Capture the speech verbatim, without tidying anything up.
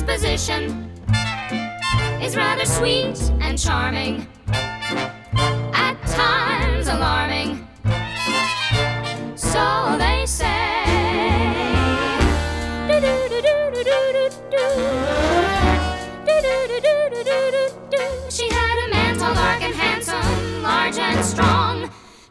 disposition is rather sweet and charming, at times alarming.